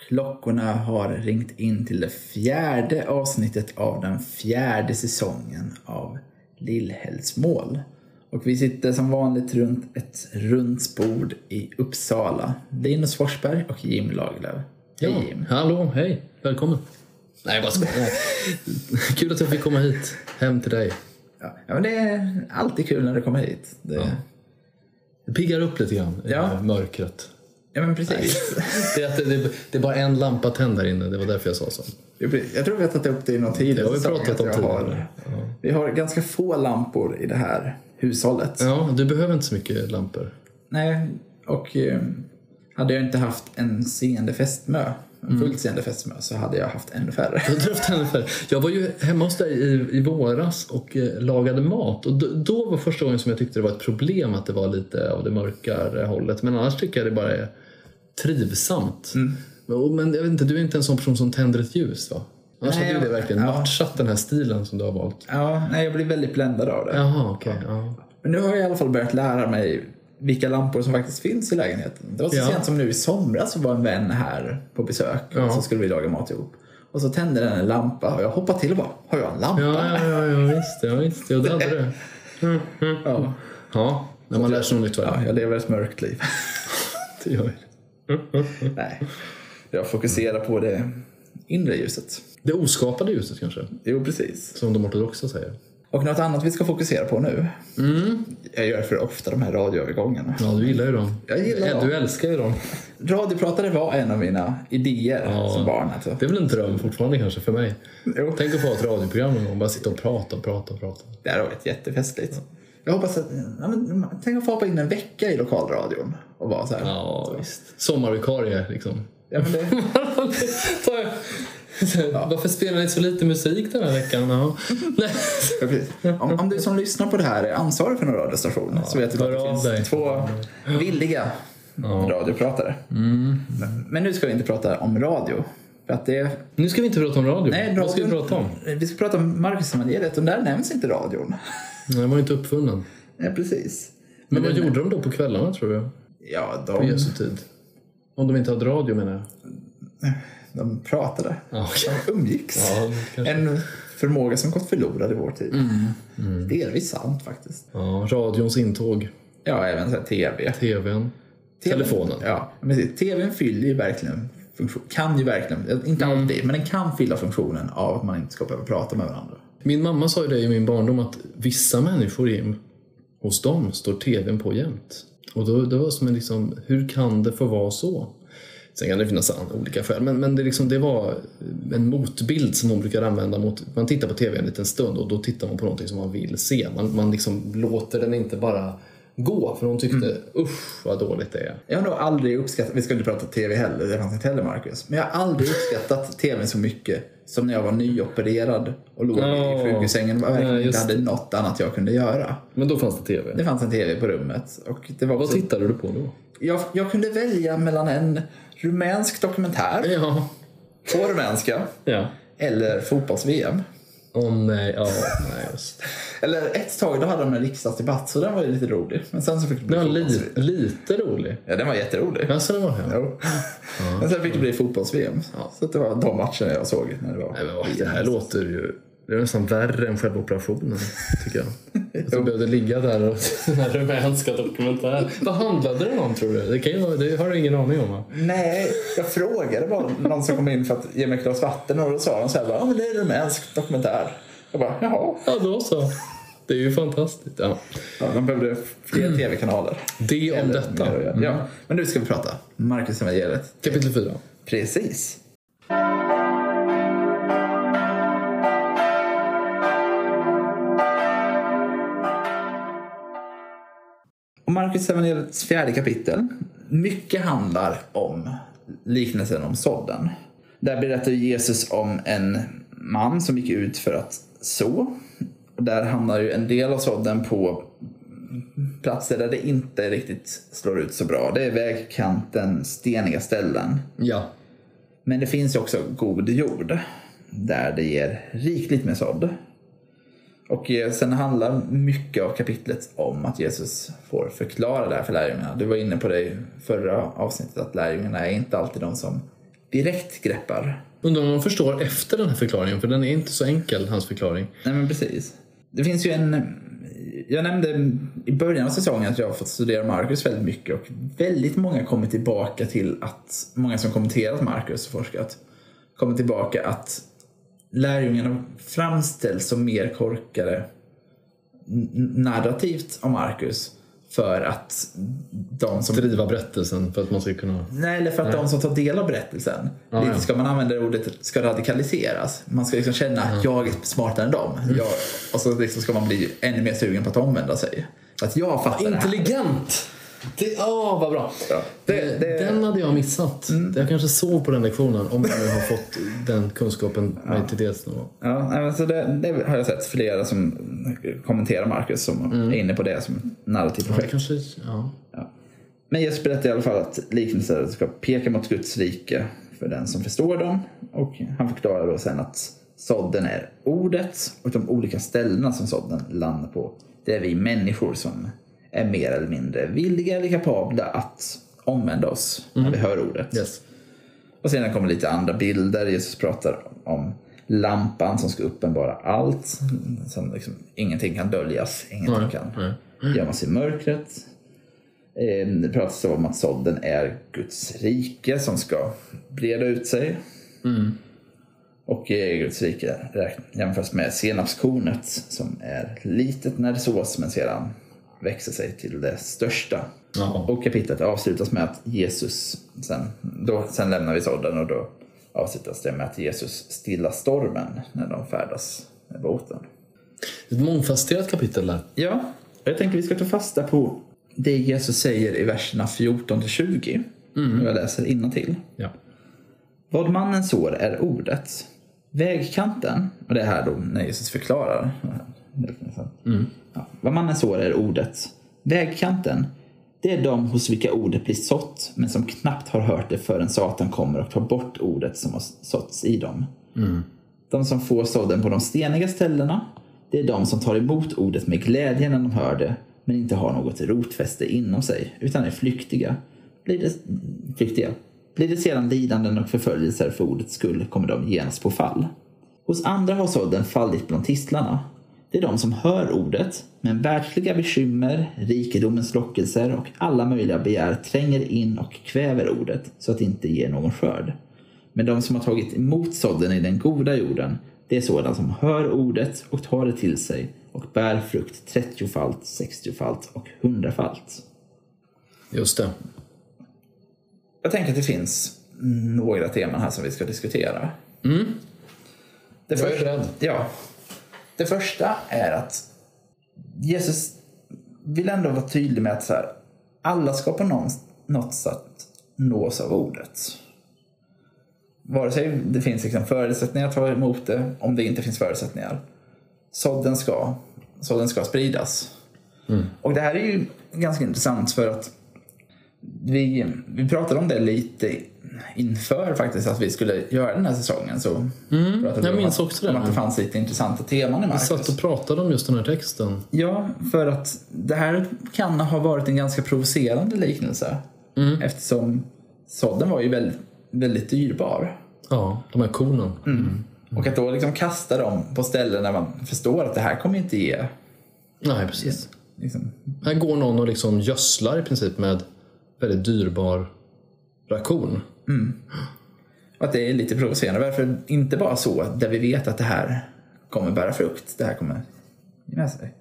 Klockorna har ringt in till det 4:e avsnittet av den 4:e säsongen av Lillhällsmål. Och vi sitter som vanligt runt ett rundsbord i Uppsala. Linus Forsberg och Jim Lagerlöf. Ja, hej Jim. Hallå, hej. Välkommen. Nej, bara skojar. Kul att jag fick komma hit. Hem till dig. Ja, men det är alltid kul när du kommer hit. Det piggar upp lite grann i mörkret. Ja, men precis. Det är bara en lampa tänd där inne. Det var därför jag sa så. Jag tror vi har tagit upp det i någon tid. Det har vi pratat om tidigare. Vi har ganska få lampor i det här hushållet. Ja, du behöver inte så mycket lampor. Nej, och hade jag inte haft en seende fästmö, fullt seende fästmö, så hade jag haft ännu färre. Jag var ju hemma hos dig i våras och lagade mat. Och då var första gången som jag tyckte det var ett problem att det var lite av det mörkare hållet. Men annars tycker jag det bara är trivsamt. Men jag vet inte, du är inte en sån person som tänder ett ljus, va? Annars hade det verkligen matchat den här stilen som du har valt. Ja, nej, jag blir väldigt bländad av det. Jaha, okej. Ja. Men nu har jag i alla fall börjat lära mig vilka lampor som faktiskt finns i lägenheten. Det var så sent som nu i somras så var en vän här på besök. Och så skulle vi laga mat ihop. Och så tände den en lampa och jag hoppade till och bara, har jag en lampa? Ja, visst. Jag hade det. Ja, när man lär sig något nytt. Ja, jag lever ett mörkt liv. Det gör jag. Nej, jag fokuserar på det inre ljuset. Det oskapade ljuset kanske? Jo, precis. Som de ortodoxa säger. Och något annat vi ska fokusera på nu. Jag gör för ofta de här radioövergångarna. Ja, du gillar ju dem. Jag gillar dem. Du älskar ju dem. Radiopratare var en av mina idéer som barn. Alltså. Det är väl en dröm fortfarande kanske för mig. Jo. Tänk att få ett radioprogram och bara sitta och prata. Det har varit jättefestligt. Jag hoppas att... tänk att få hoppa in en vecka i lokalradion och vara så här. Ja, visst. Sommarvikarie liksom. Ja, men det... Varför spelar ni så lite musik den här veckan? Om du som lyssnar på det här är ansvarig för någon radiostation så vet du att det finns 2 villiga radiopratare. Men nu ska vi inte prata om radio. För att nu ska vi inte prata om radio. Nej, vad ska vi prata om? Vi ska prata om Markusevangeliet och där nämns inte radion. Nej, den var inte uppfunnen. Ja, precis. Men vad gjorde de då på kvällarna, tror jag? Ja, på Jesu tid. Om de inte hade radio, menar jag. De pratade. De umgicks. Ja, en förmåga som gått förlorad i vår tid. Delvis sant faktiskt. Ja, radions intåg. Ja, även så här tvn. Telefonen. Ja, men tvn fyller ju verkligen kan ju verkligen, inte alltid, men den kan fylla funktionen av att man inte ska behöva prata med varandra. Min mamma sa ju det i min barndom att vissa människor, Jim, hos dem står tvn på jämt. Och då var det som en liksom, hur kan det få vara så? Sen kan det finnas olika skäl. Men det var en motbild som hon brukar använda mot... Man tittar på tv en liten stund och då tittar man på någonting som man vill se. Man liksom låter den inte bara gå. För hon tyckte, usch vad dåligt det är. Jag har nog aldrig uppskattat... Vi ska inte prata tv heller, det fanns inte heller, Marcus. Men jag har aldrig uppskattat tv så mycket som när jag var nyopererad och låg i sjukhussängen och verkligen inte hade något annat jag kunde göra. Men då fanns det tv? Det fanns en tv på rummet. Och det var vad tittade du på då? Jag kunde välja mellan en rumänsk dokumentär på rumänska eller fotbolls-VM. Nej, just. Eller ett tag då hade de en riksdagsdebatt så den var ju lite rolig. Men sen så fick det bli lite rolig. Ja, den var jätterolig. Ja, så det var det. Jo. Men sen fick det bli fotbolls-VM. Så det var de matcherna jag såg när det var. Nej, men det här låter ju... Det är nästan värre än själva operationen, tycker jag. Att du behövde ligga där och den här rumänska dokumentären. Vad handlade den om, tror du? Det har du ingen aning om, va? Nej, jag frågade bara någon som kom in för att ge mig ett glas vatten och då sa de så här, ja men det är en rumänsk dokumentär. Jag bara, jaha. Ja, då så. Det är ju fantastiskt, ja. De behövde fler tv-kanaler. Det om detta. Ja, men nu ska vi prata Markusevangeliet. Kapitel 4. Precis. Och Markusevangeliets 4:e kapitel. Mycket handlar om liknelsen om sådden. Där berättar Jesus om en man som gick ut för att så. Och där hamnar ju en del av sådden på platser där det inte riktigt slår ut så bra. Det är vägkanten, steniga ställen. Ja. Men det finns ju också god jord där det ger rikligt med sådd. Och sen handlar mycket av kapitlet om att Jesus får förklara det här för lärjungarna. Du var inne på det i förra avsnittet att lärjungarna är inte alltid de som direkt greppar. Undrar om man förstår efter den här förklaringen, för den är inte så enkel, hans förklaring. Nej, men precis. Det finns ju jag nämnde i början av säsongen att jag har fått studera Marcus väldigt mycket, och väldigt många kommer tillbaka till att, många som kommenterat Marcus och forskat, kommer tillbaka att lärjungarna framställs som mer korkade narrativt om Marcus för att de som driva berättelsen för att man ska kunna... Nej, eller för att de som tar del av berättelsen lite ska man använda ordet, ska radikaliseras. Man ska liksom känna att jag är smartare än dem. Och så liksom ska man bli ännu mer sugen på att omvända sig. För att jag fattar intelligent! Vad bra. Ja. Den hade jag missat. Jag kanske sov på den lektionen om jag nu har fått den kunskapen med till dels någon gång. Ja, alltså det har jag sett flera som kommenterar Marcus som är inne på det som narrativt projekt. Ja. Men Jesus berättar i alla fall att liknelser ska peka mot Guds rike för den som förstår dem. Och han förklarar då sen att sådden är ordet, och de olika ställena som sådden landar på, det är vi människor som är mer eller mindre villiga eller kapabla att omvända oss när vi hör ordet. Yes. Och sen kommer lite andra bilder. Jesus pratar om lampan som ska uppenbara allt. Som liksom, ingenting kan döljas. Ingenting kan gömmas i mörkret. Det pratas om att sådden är Guds rike som ska breda ut sig. Och Guds rike jämförs med senapskornet som är litet när det sås men sedan växer sig till det största. Och kapitlet avslutas med att Jesus sen lämnar vi sådden, och då avslutas det med att Jesus stillar stormen när de färdas med båten. Ett mångfasetterat kapitel där. Ja, jag tänker vi ska ta fasta på det Jesus säger i verserna 14-20. Jag läser innantill. Ja. Vad mannen sår är ordet. Vägkanten, och det är här då när Jesus förklarar. Vad mannen sår är ordet. Vägkanten, det är de hos vilka ordet blir sått, men som knappt har hört det förrän Satan kommer och tar bort ordet som har såtts i dem. De som får sådden på de steniga ställena, det är de som tar emot ordet med glädje när de hör det, men inte har något rotfäste inom sig, utan är flyktiga. Blir det sedan lidanden och förföljelser för ordets skull, kommer de genast på fall. Hos andra har sådden fallit bland tistlarna. Det är de som hör ordet, men världsliga bekymmer, rikedomens lockelser och alla möjliga begär tränger in och kväver ordet så att det inte ger någon skörd. Men de som har tagit emot sådden i den goda jorden, det är sådana som hör ordet och tar det till sig och bär frukt 30-falt, 60-falt och 100-falt. Just det. Jag tänker att det finns några teman här som vi ska diskutera. Jag är beredd. Ja. Det första är att Jesus vill ändå vara tydlig med att så här, alla ska på något sätt nås av ordet. Vare sig det finns liksom förutsättningar att ta emot det, om det inte finns förutsättningar. Sådden ska spridas. Och det här är ju ganska intressant för att vi pratade om det lite inför faktiskt att vi skulle göra den här säsongen, så jag minns också om att det fanns lite intressanta teman i Marcus. Vi satt och pratade om just den här texten. Ja, för att det här kan ha varit en ganska provocerande liknelse eftersom sådden var ju väldigt, väldigt dyrbar. Ja, de här kornen. Och att då liksom kasta dem på ställen där man förstår att det här kommer inte ge. Nej, precis. Liksom. Här går någon och liksom gödslar i princip med väldigt dyrbar rakon. Att det är lite provocerande. Varför inte bara så där vi vet att det här kommer bära frukt. Det här kommer ge med sig.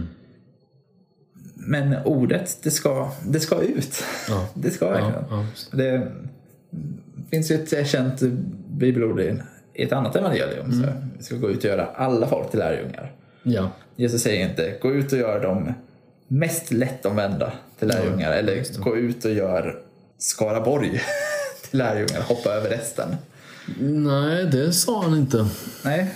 Men ordet, det ska ut. Ja. Det ska verkligen. Ja. Det finns ju ett känt bibelord i ett annat evangelium. Så vi ska gå ut och göra alla folk till lärjungar. Ja. Jesus säger inte gå ut och gör dem mest lättomvända till lärjungar. Eller gå ut och gör Skaraborg till lärjungar. Hoppa över resten. Nej, det sa han inte. Nej.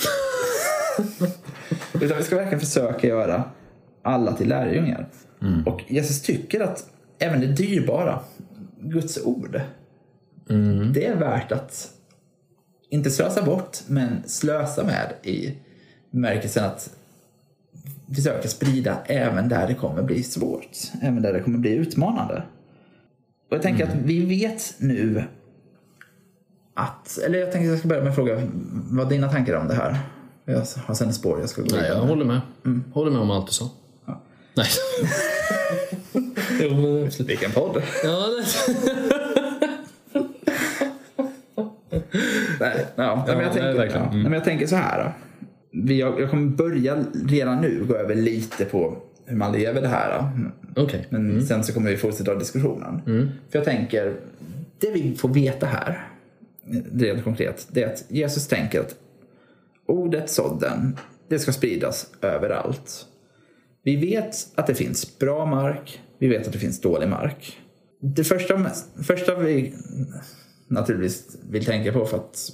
Utan vi ska verkligen försöka göra alla till lärjungar. Och Jesus tycker att även det dyrbara, Guds ord, det är värt att inte slösa bort, men slösa med i märkelsen att försöka sprida även där det kommer bli svårt, även där det kommer bli utmanande. Och jag tänker att vi vet nu eller jag tänker att jag ska börja med att fråga vad dina tankar om det här. Jag har sen ett spår jag ska gå Nej, jag håller med. Håller med om allt du sa. Ja. Nej. Jo, men absolut. Vilken podd. Ja, men jag tänker så här då. Jag kommer börja redan nu gå över lite på hur man lever det här då. Okay. Men sen så kommer vi fortsätta diskussionen. För jag tänker, det vi får veta här rent konkret, det är att Jesus tänker att ordet sådden, det ska spridas överallt. Vi vet att det finns bra mark, vi vet att det finns dålig mark. Det första vi naturligtvis vill tänka på, för att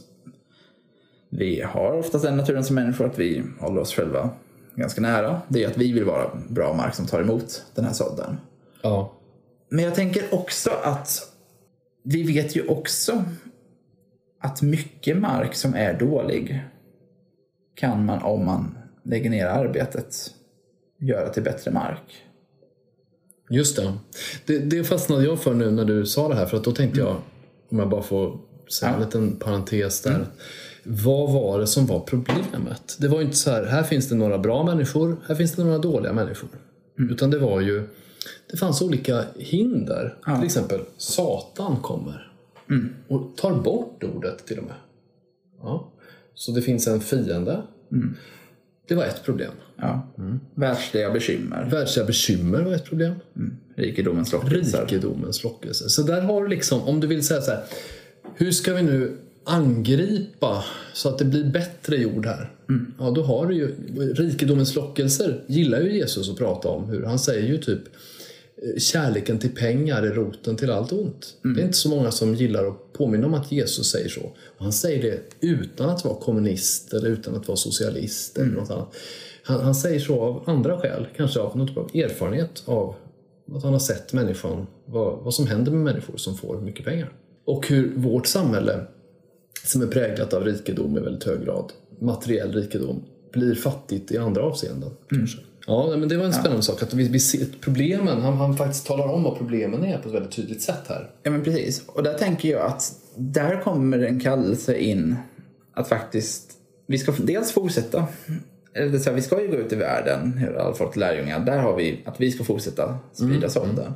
vi har oftast den naturen som människor att vi håller oss själva ganska nära, det är att vi vill vara bra mark som tar emot den här sådden. Ja. Men jag tänker också att vi vet ju också att mycket mark som är dålig kan man, om man lägger ner arbetet, göra till bättre mark. Just det fastnade jag för nu när du sa det här, för att då tänkte jag, om jag bara får säga en liten parentes där, vad var det som var problemet? Det var ju inte så här finns det några bra människor, här finns det några dåliga människor. Utan det var ju, det fanns olika hinder. Till exempel, Satan kommer och tar bort ordet till och med. Ja. Så det finns en fiende. Det var ett problem. Ja. Världsliga bekymmer var ett problem. Rikedomens lockelse. Så där har du liksom, om du vill säga så här, hur ska vi nu angripa så att det blir bättre jord här? Ja, då har du ju rikedomens lockelser, gillar ju Jesus att prata om. Hur han säger ju typ, kärleken till pengar är roten till allt ont. Det är inte så många som gillar att påminna om att Jesus säger så. Och han säger det utan att vara kommunist eller utan att vara socialist eller något annat. Han säger så av andra skäl, kanske av något av erfarenhet av att han har sett människan, vad som händer med människor som får mycket pengar. Och hur vårt samhälle, som är präglat av rikedom i väldigt hög grad, materiell rikedom, blir fattigt i andra avseenden kanske. Ja, men det var en spännande sak att vi ser problemen. Han faktiskt talar om vad problemen är på ett väldigt tydligt sätt här. Ja, men precis. Och där tänker jag att där kommer en kallelse in att faktiskt vi ska dels fortsätta, eller så här, vi ska ju gå ut i världen, i alla fall till lärjungar. Där har vi att vi ska fortsätta sprida sådden.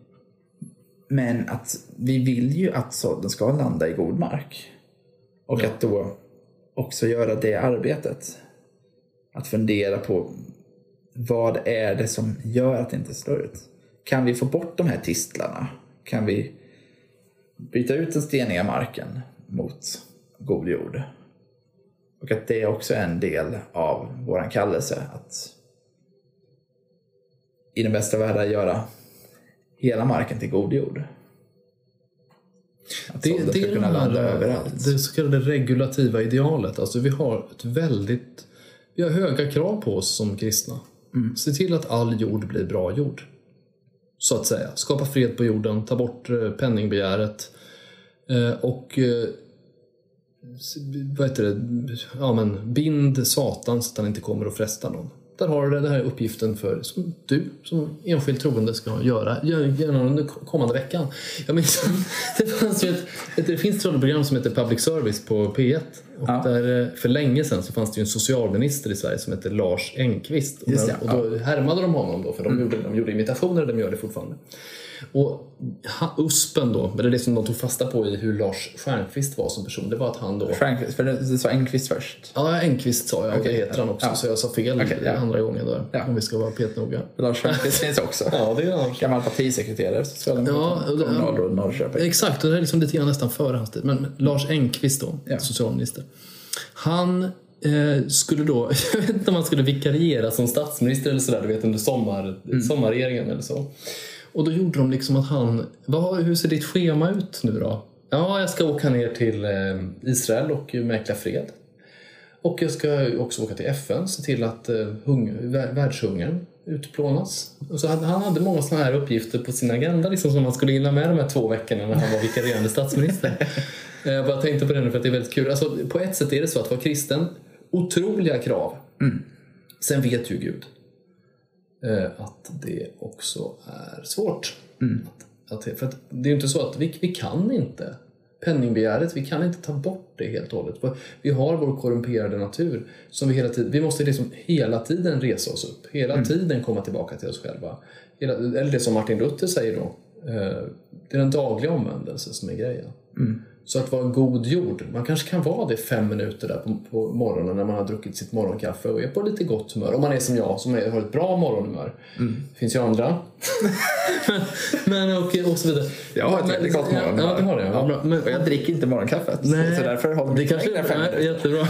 Men att vi vill ju att sådden ska landa i god mark. Och att då också göra det arbetet. Att fundera på vad är det som gör att det inte slår ut? Kan vi få bort de här tistlarna? Kan vi byta ut den steniga marken mot god jord? Och att det är också en del av våran kallelse. Att i den bästa världen göra hela marken till god jord. Att det ska kunna landa överallt. Det så kallade regulativa idealet. Alltså vi har höga krav på oss som kristna. Se till att all jord blir bra jord. Så att säga. Skapa fred på jorden. Ta bort penningbegäret. Och bind Satan så att han inte kommer att fresta någon. Där har du den här uppgiften som du som enskild troende ska göra under kommande veckan. Jag minns, det finns ett program som heter Public Service på P1. Och där, för länge sedan så fanns det ju en socialminister i Sverige som heter Lars Engqvist. Och då härmade de honom då, för de gjorde imitationer, de gör det fortfarande. Och USPen då, men det som de tog fasta på i hur Lars Stjernqvist var som person, det var att han då... Stjernqvist, för du sa Engqvist först. Ja, Engqvist sa jag, det heter han också, så jag sa fel andra gången där, om vi ska vara petnoga. Lars Stjernqvist finns också. Ja, det är han. Gammal partisekreterare, kommunalråd Norrköping. Exakt, och det är liksom lite grann nästan före hans tid. Men Lars Engqvist då, socialminister. Han skulle då, jag vet inte om han skulle vikariera som statsminister eller sådär, du vet, under sommarregeringen eller så. Och då gjorde de liksom att hur ser ditt schema ut nu då? Ja, jag ska åka ner till Israel och mäkla fred. Och jag ska också åka till FN, se till att världshungern utplånas. Och så han hade många sådana här uppgifter på sin agenda liksom, som man skulle hinna med de här 2 veckorna när han var vikarierande statsminister. Jag bara tänkte på det nu för att det är väldigt kul. Alltså, på ett sätt är det så att vara kristen, otroliga krav. Sen vet ju Gud att det också är svårt. För att det är ju inte så att vi kan inte penningbegäret, vi kan inte ta bort det helt och hållet. Vi har vår korrumperade natur som vi måste liksom hela tiden resa oss upp. Hela tiden komma tillbaka till oss själva. Eller det som Martin Luther säger då. Det är den dagliga omvändelse som är grejen. Så att vara god jord, man kanske kan vara det 5 minuter där på morgonen när man har druckit sitt morgonkaffe och är på lite gott humör. Om man är som jag som har ett bra morgonhumör. Det finns ju andra. men och så vidare. Jag har ett väldigt gott morgonhumör. Ja, det har jag. Ja. Men, och jag dricker inte morgonkaffet. Nej, så därför håller det kanske är 5 minuter. Jättebra.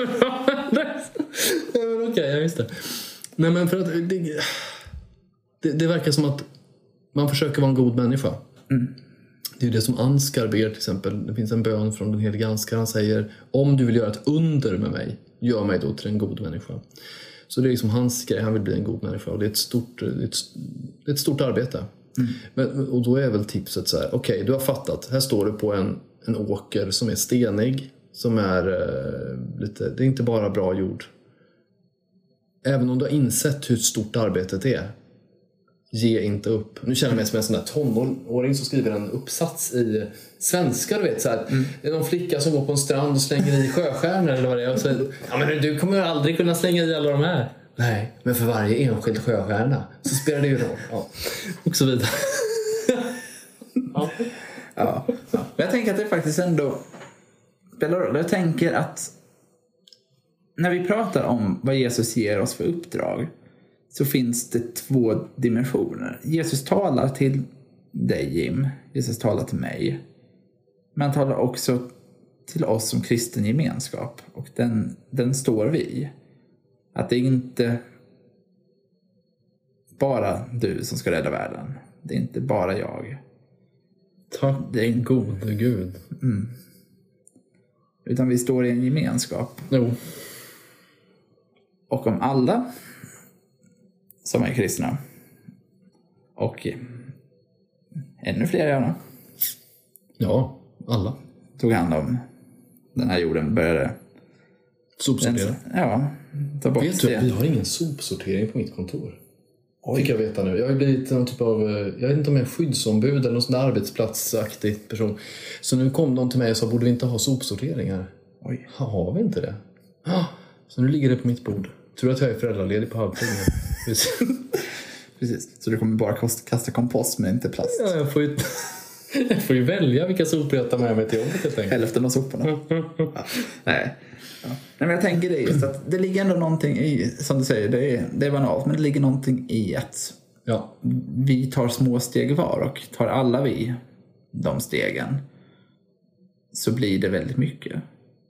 Okej, jag visste. Nej, men för att det verkar som att man försöker vara en god människa. Det är ju det som Ansgar ber till exempel. Det finns en bön från den helige Ansgar. Han säger, om du vill göra ett under med mig, gör mig då till en god människa. Så det är liksom hans grej, han vill bli en god människa. Och det är ett stort arbete. Och då är väl tipset så här, okej, du har fattat. Här står du på en åker som är stenig. Som är det är inte bara bra jord. Även om du har insett hur stort arbetet är. Ge inte upp. Nu känner jag mig som en sån där tonåring som skriver en uppsats i svenska, du vet så här. Det är någon flicka som går på en strand och slänger i sjöstjärnor eller vad det är och så, ja men du kommer ju aldrig kunna slänga i alla de här. Nej, men för varje enskild sjöstjärna så spelar det ju roll. Ja. Och så vidare. Ja. Men jag tänker att det faktiskt ändå spelar roll. Jag tänker att när vi pratar om vad Jesus ger oss för uppdrag så finns det 2 dimensioner. Jesus talar till dig, Jim. Jesus talar till mig. Men han talar också till oss som kristen gemenskap. Och den står vi. Att det är inte bara du som ska rädda världen. Det är inte bara jag. Tack, det är en god Gud. Utan vi står i en gemenskap. Jo. Och om alla som är kristna och ännu fler gärna. Ja, alla. Tog hand om den här jorden, började sopsortera. Ja, ta bort vet du, vi har ingen sopsortering på mitt kontor. Oj. Fick jag veta nu. Jag har blivit någon typ av, jag vet inte om jag är skyddsombud eller någon sån där arbetsplatsaktig person. Så nu kom de till mig och sa, borde vi inte ha sopsortering här? Oj. Har vi inte det? Så nu ligger det på mitt bord. Tror att jag är föräldraledig på halvtid. Precis. Så du kommer bara kasta kompost men inte plast. Ja, jag får ju välja vilka sopor jag tar med mig till jobbet helt enkelt. Hälften av soporna. Nej. Ja. Men jag tänker det just att det ligger ändå någonting i, som du säger, det är banalt, men det ligger någonting i att vi tar små steg var och tar alla vi de stegen så blir det väldigt mycket.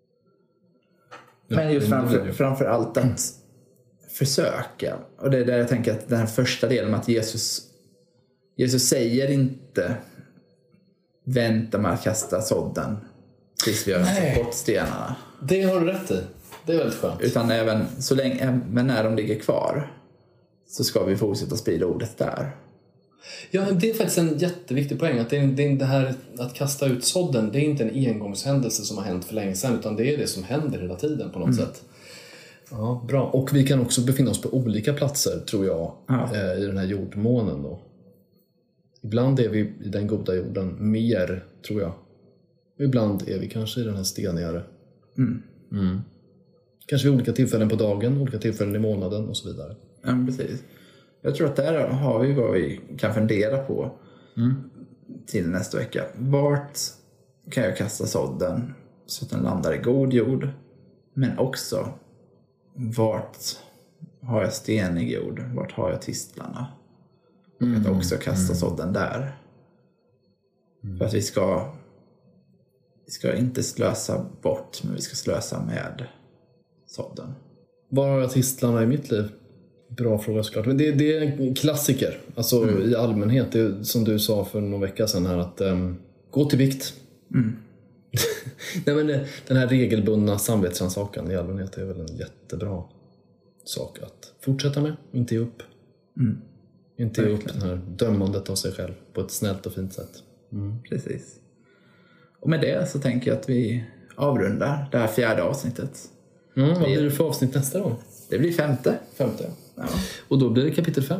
Men just framför allt att försöka. Och det är där jag tänker att den här första delen med att Jesus säger inte vänta med att kasta sådden tills vi har rensat bort stenarna. Det har du rätt i. Det är väldigt skönt. Utan även så länge, men när de ligger kvar så ska vi fortsätta sprida ordet där. Ja, det är faktiskt en jätteviktig poäng. Att det här att kasta ut sådden, det är inte en engångshändelse som har hänt för länge sedan, utan det är det som händer hela tiden på något sätt. Ja, bra. Och vi kan också befinna oss på olika platser, tror jag, i den här jordmånen då. Ibland är vi i den goda jorden mer, tror jag. Ibland är vi kanske i den här stenigare. Kanske vid olika tillfällen på dagen, olika tillfällen i månaden och så vidare. Ja, precis. Jag tror att där har vi vad vi kan fundera på till nästa vecka. Vart kan jag kasta sådden så att den landar i god jord? Men också, vart har jag stenig jord? Vart har jag tistlarna? Och att också kasta sådden där. För att vi ska inte slösa bort, men vi ska slösa med sådden. Var har jag tistlarna i mitt liv? Bra fråga såklart. Men det är en klassiker. Alltså i allmänhet. Det är, som du sa för någon vecka sedan här. Att gå till vikt. Nej, men den här regelbundna samvetsrannsakan i allmänhet är väl en jättebra sak att fortsätta med. Inte ge upp. Inte ge upp det här dömandet av sig själv på ett snällt och fint sätt. Precis. Och med det så tänker jag att vi avrundar det här 4:e avsnittet. Vad blir det för avsnitt nästa gång? Det blir 5:e. 5:e. Ja. Och då blir det kapitel 5.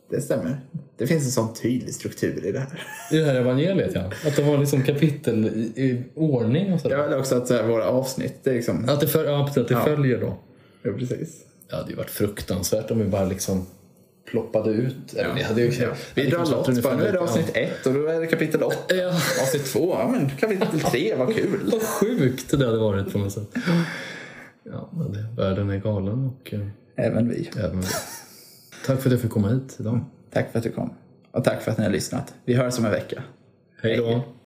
Det stämmer. Det finns en sån tydlig struktur i det här. I det här evangeliet, ja. Att det var liksom kapitel i ordning och så. Ja, eller också att så här, våra avsnitt, det är liksom... Att det, följer då. Ja, precis. Ja, det hade ju varit fruktansvärt om vi bara liksom ploppade ut. Ja. Vi hade ju, vi drar lott. Nu är det avsnitt 1 och då är det kapitel 8. Ja. Avsnitt 2, ja men kapitel 3, vad kul. Vad sjukt det hade varit på något sätt. Ja, men världen är galen och... Även vi. Tack för att jag fick komma hit idag. Tack för att du kom. Och tack för att ni har lyssnat. Vi hörs om en vecka. Hej då.